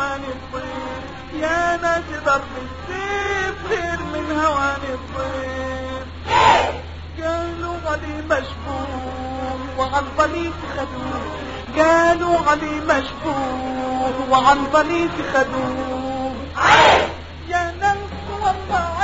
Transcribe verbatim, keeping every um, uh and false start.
هواني الطير، يا ناس ضرب السيف غير من هواني الطير. قالوا علي مشبوه وعن ظنيت خدوه، قالوا علي مشبوه وعن ظنيت خدوه. يا ناس والله